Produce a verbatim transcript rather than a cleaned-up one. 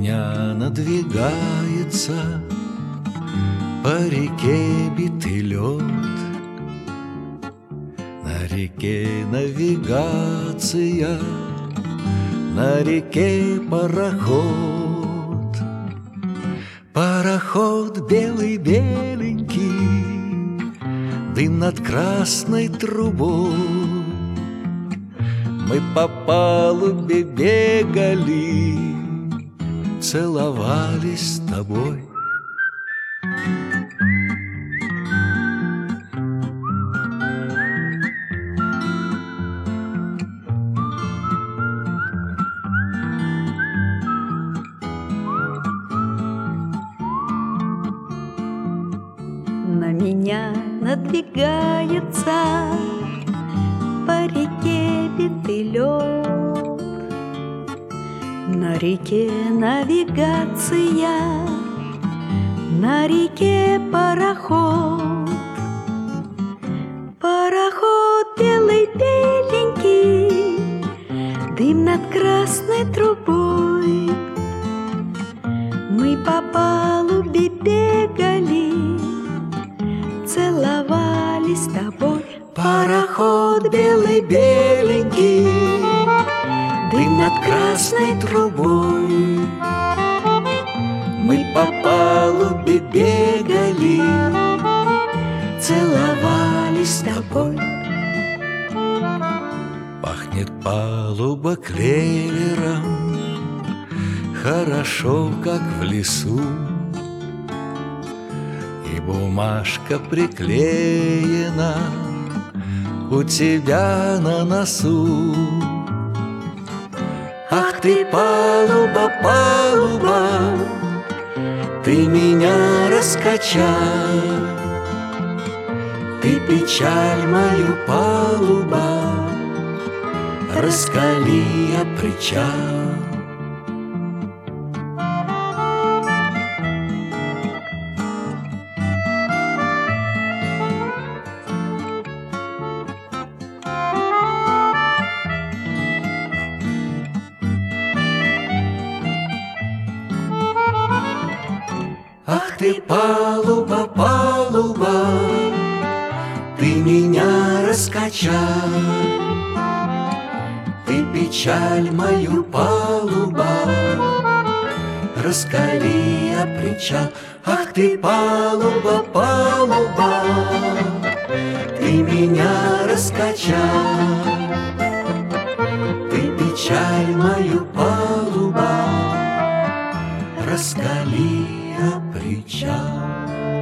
меня надвигается по реке битый лед. На реке навигация, на реке пароход. Пароход белый-беленький, дым над красной трубой. Мы по палубе бегали, целовались с тобой. На меня надвигается по реке битый лед. На реке навигация, на реке пароход. Пароход белый-беленький, дым над красной трубой. Мы по палубе бегали, целовались с тобой. Пароход белый-беленький, дым над красной трубой. Мы по палубе бегали, целовались с тобой. Пахнет палуба клевером, хорошо, как в лесу. И бумажка приклеена у тебя на носу. Ах ты, палуба, палуба, ты меня раскачал. Ты печаль мою, палуба, раскали я причал. Ах ты, палуба, палуба, ты меня раскачал. Ты печаль мою, палуба, раскали я причал. Ах ты, палуба, палуба, ты меня раскачал. Ты печаль мою, палуба, раскали я причал.